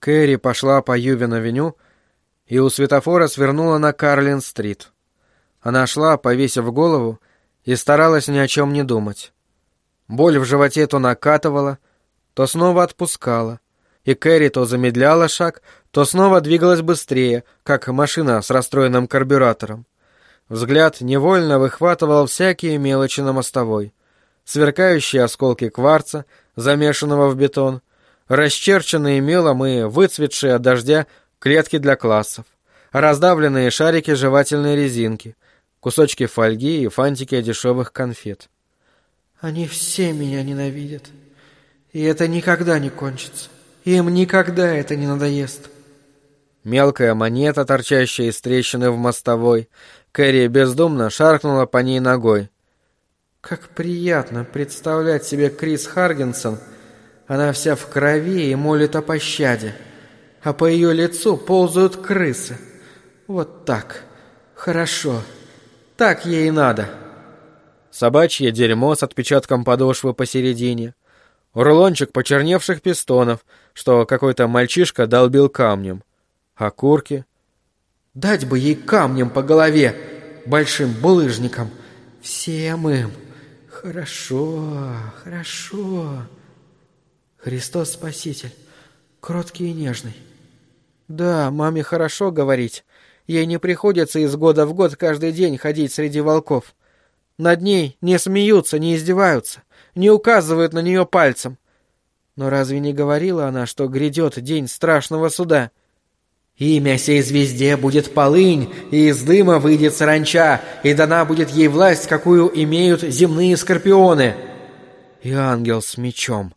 Кэрри пошла по Ювен-авеню и у светофора свернула на Карлин-стрит. Она шла, повесив голову, и старалась ни о чем не думать. Боль в животе то накатывала, то снова отпускала, и Кэрри то замедляла шаг, то снова двигалась быстрее, как машина с расстроенным карбюратором. Взгляд невольно выхватывал всякие мелочи на мостовой. Сверкающие осколки кварца, замешанного в бетон, расчерченные мелом и выцветшие от дождя клетки для классов, раздавленные шарики жевательной резинки, кусочки фольги и фантики дешевых конфет. «Они все меня ненавидят, и это никогда не кончится. Им никогда это не надоест». Мелкая монета, торчащая из трещины в мостовой. Кэрри бездумно шаркнула по ней ногой. Как приятно представлять себе Крис Харгинсон. Она вся в крови и молит о пощаде, а по ее лицу ползают крысы. Вот так. Хорошо. Так ей и надо. Собачье дерьмо с отпечатком подошвы посередине. Рулончик почерневших пистонов, что какой-то мальчишка долбил камнем. Окурки. Дать бы ей камнем по голове, большим булыжником. Всем им. Хорошо, хорошо. Христос Спаситель, кроткий и нежный. Да, маме хорошо говорить. Ей не приходится из года в год каждый день ходить среди волков. Над ней не смеются, не издеваются, не указывают на нее пальцем. Но разве не говорила она, что грядет день страшного суда? «Имя сей звезде будет полынь, и из дыма выйдет саранча, и дана будет ей власть, какую имеют земные скорпионы». И ангел с мечом.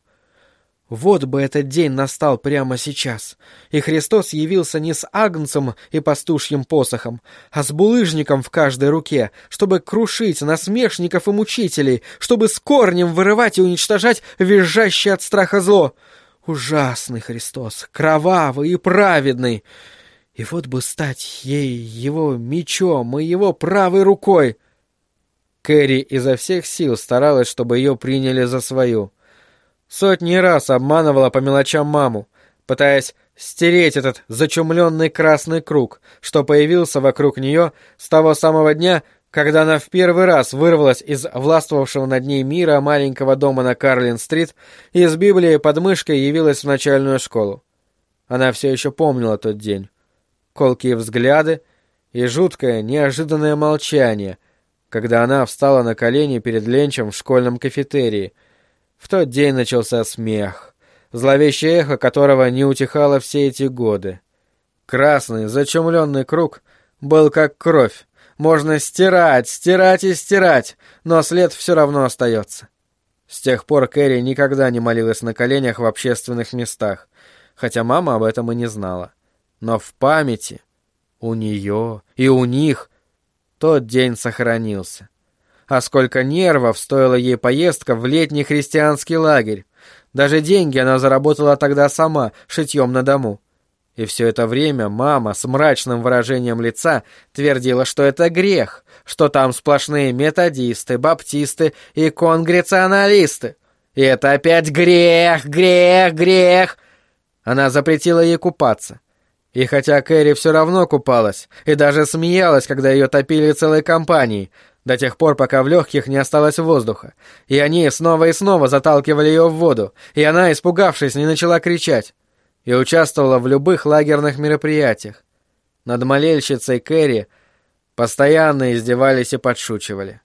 Вот бы этот день настал прямо сейчас, и Христос явился не с агнцем и пастушьим посохом, а с булыжником в каждой руке, чтобы крушить насмешников и мучителей, чтобы с корнем вырывать и уничтожать визжащее от страха зло. Ужасный Христос, кровавый и праведный. И вот бы стать ей его мечом и его правой рукой. Кэрри изо всех сил старалась, чтобы ее приняли за свою. Сотни раз обманывала по мелочам маму, пытаясь стереть этот зачумленный красный круг, что появился вокруг нее с того самого дня, когда она в первый раз вырвалась из властвовавшего над ней мира маленького дома на Карлин-стрит и с Библией под мышкой явилась в начальную школу. Она все еще помнила тот день. Колкие взгляды и жуткое, неожиданное молчание, когда она встала на колени перед Ленчем в школьном кафетерии. В тот день начался смех, зловещее эхо которого не утихало все эти годы. Красный, зачумленный круг был как кровь. Можно стирать, стирать и стирать, но след все равно остается. С тех пор Кэрри никогда не молилась на коленях в общественных местах, хотя мама об этом и не знала. Но в памяти у нее и у них тот день сохранился. А сколько нервов стоила ей поездка в летний христианский лагерь. Даже деньги она заработала тогда сама, шитьем на дому. И все это время мама с мрачным выражением лица твердила, что это грех, что там сплошные методисты, баптисты и конгрегационалисты. И это опять грех, грех, грех. Она запретила ей купаться. И хотя Кэрри все равно купалась, и даже смеялась, когда ее топили целой компанией, до тех пор, пока в легких не осталось воздуха, и они снова и снова заталкивали ее в воду, и она, испугавшись, не начала кричать, и участвовала в любых лагерных мероприятиях. Над молельщицей Кэрри постоянно издевались и подшучивали.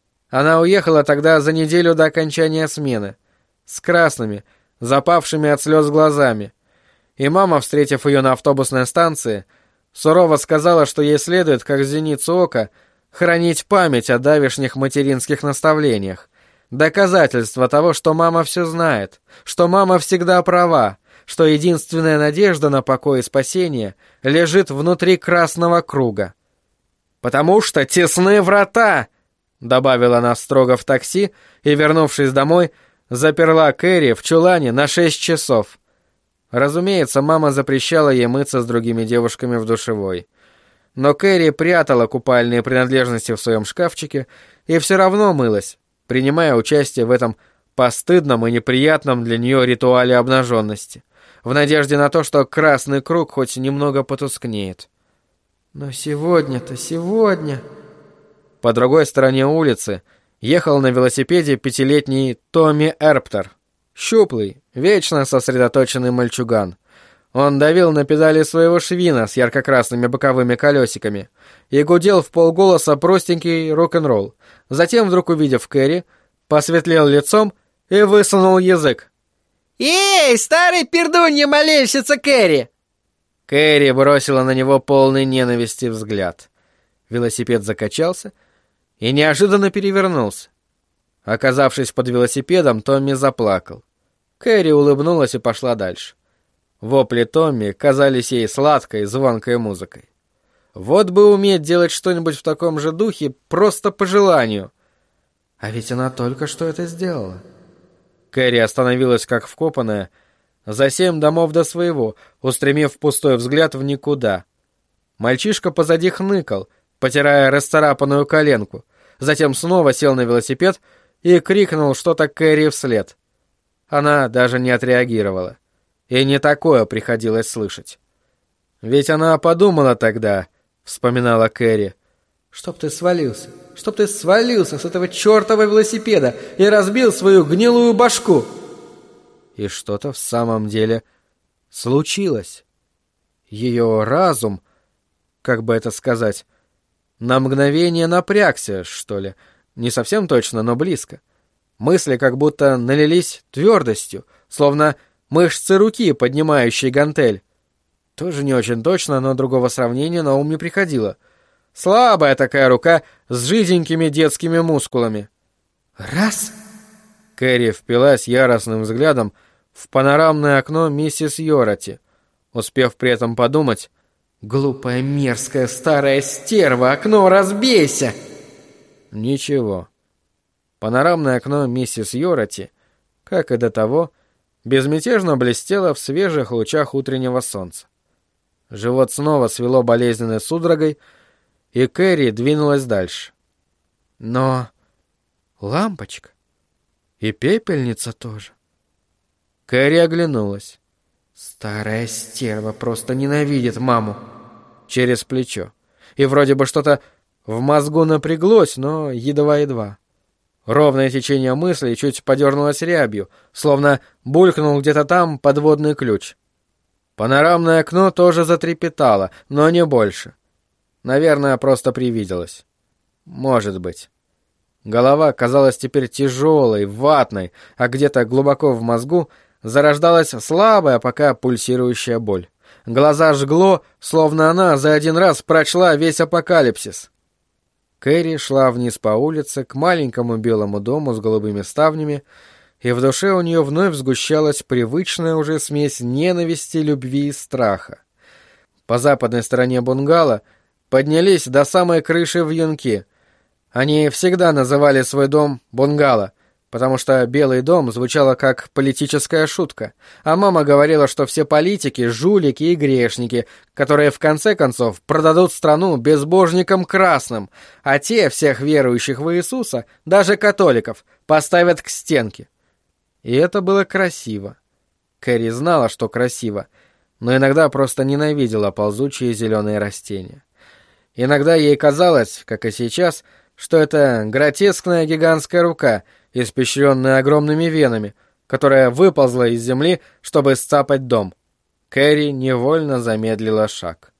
Она уехала тогда за неделю до окончания смены, с красными, запавшими от слез глазами, и мама, встретив ее на автобусной станции, сурово сказала, что ей следует, как зеницу ока, хранить память о давешних материнских наставлениях, доказательство того, что мама все знает, что мама всегда права, что единственная надежда на покой и спасение лежит внутри красного круга. «Потому что тесны врата!» — добавила она строго в такси и, вернувшись домой, заперла Кэрри в чулане на 6 часов. Разумеется, мама запрещала ей мыться с другими девушками в душевой. Но Кэрри прятала купальные принадлежности в своем шкафчике и все равно мылась, принимая участие в этом постыдном и неприятном для нее ритуале обнаженности. в надежде на то, что красный круг хоть немного потускнеет. Но сегодня-то, сегодня... По другой стороне улицы ехал на велосипеде 5-летний Томми Эрптер. Щуплый, вечно сосредоточенный мальчуган. Он давил на педали своего швина с ярко-красными боковыми колесиками и гудел в полголоса простенький рок-н-ролл. Затем, вдруг увидев Кэрри, посветлел лицом и высунул язык. «Эй, старый пердунья молельщица Кэрри!» Кэрри бросила на него полный ненависти взгляд. Велосипед закачался и неожиданно перевернулся. Оказавшись под велосипедом, Томми заплакал. Кэрри улыбнулась и пошла дальше. Вопли Томми казались ей сладкой, звонкой музыкой. Вот бы уметь делать что-нибудь в таком же духе просто по желанию. А ведь она только что это сделала. Кэрри остановилась как вкопанная, за 7 домов до своего, устремив пустой взгляд в никуда. Мальчишка позади хныкал, потирая расцарапанную коленку, затем снова сел на велосипед и крикнул что-то Кэрри вслед. Она даже не отреагировала. И не такое приходилось слышать. Ведь она подумала тогда, вспоминала Кэрри, чтоб ты свалился с этого чертова велосипеда и разбил свою гнилую башку. И что-то в самом деле случилось. Ее разум, как бы это сказать, на мгновение напрягся, что ли, не совсем точно, но близко. Мысли как будто налились твердостью, словно мышцы руки, поднимающие гантель. Тоже не очень точно, но другого сравнения на ум не приходило. Слабая такая рука с жиденькими детскими мускулами. Раз! Кэрри впилась яростным взглядом в панорамное окно миссис Йорати, успев при этом подумать: «Глупая, мерзкая, старая стерва, окно разбейся!» Ничего. Панорамное окно миссис Йорати, как и до того, безмятежно блестело в свежих лучах утреннего солнца. Живот снова свело болезненной судорогой, и Кэрри двинулась дальше. Но лампочка и пепельница тоже. Кэрри оглянулась. Старая стерва просто ненавидит маму. Через плечо. И вроде бы что-то в мозгу напряглось, но едва-едва. Ровное течение мыслей чуть подернулось рябью, словно булькнул где-то там подводный ключ. Панорамное окно тоже затрепетало, но не больше. Наверное, просто привиделось. Может быть. Голова казалась теперь тяжелой, ватной, а где-то глубоко в мозгу зарождалась слабая, пока пульсирующая боль. Глаза жгло, словно она за один раз прочла весь апокалипсис. Кэрри шла вниз по улице к маленькому белому дому с голубыми ставнями, и в душе у нее вновь сгущалась привычная уже смесь ненависти, любви и страха. По западной стороне бунгало поднялись до самой крыши вьюнки. Они всегда называли свой дом бунгало, потому что Белый дом звучало как политическая шутка, а мама говорила, что все политики — жулики и грешники, которые в конце концов продадут страну безбожникам красным, а те всех верующих в Иисуса, даже католиков, поставят к стенке. И это было красиво. Кэрри знала, что красиво, но иногда просто ненавидела ползучие зеленые растения. Иногда ей казалось, как и сейчас, что это гротескная гигантская рука, испещренная огромными венами, которая выползла из земли, чтобы сцапать дом. Кэрри невольно замедлила шаг.